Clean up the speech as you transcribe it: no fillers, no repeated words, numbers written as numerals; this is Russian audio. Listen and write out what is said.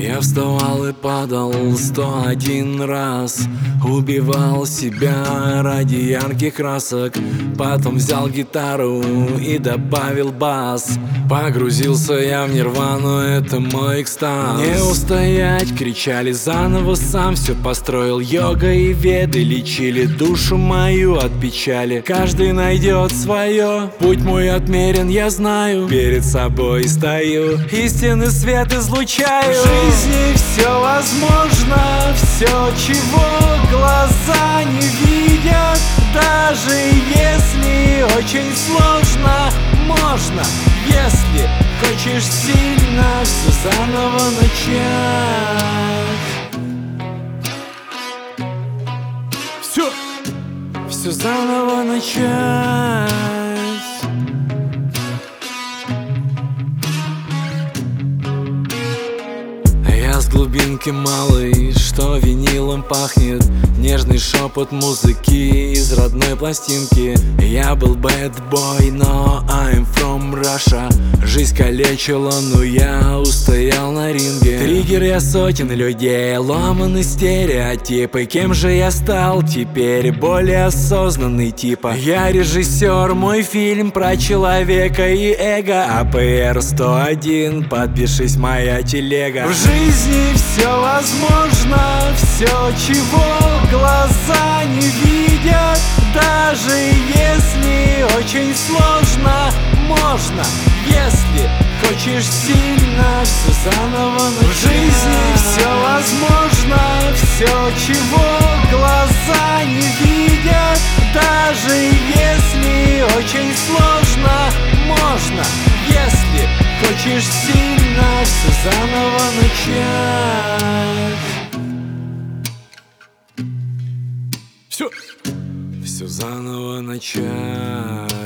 Я вставал и падал 101 раз, убивал себя ради ярких красок. Потом взял гитару и добавил бас. Погрузился я в нирвану, это мой экстаз. Не устоять, кричали заново, сам все построил. Йога и веды лечили душу мою от печали. Каждый найдет свое, путь мой отмерен, я знаю. Перед собой стою, истинный свет излучаю. В жизни все возможно, все, чего глаза не видят. Даже если очень сложно, можно, если хочешь сильно все заново начать. Все заново начать. Я с глубинки малой, что винилом пахнет. Нежный шепот музыки из родной пластинки. Я был bad boy, но I'm from Russia. Жизнь калечила, но я устоял на ринге. Триггер я сотен людей, ломаны стереотипы. Кем же я стал теперь? Более осознанный типа. Я режиссер, мой фильм про человека и эго. АПР 101, подпишись, моя телега. В жизни все возможно, все, чего глаза не видят. Даже если очень сложно, можно, если хочешь сильно все заново начать. В жизни все возможно, все, чего глаза не видят. Даже если очень сложно, можно, если хочешь сильно все заново начать. Все заново начать.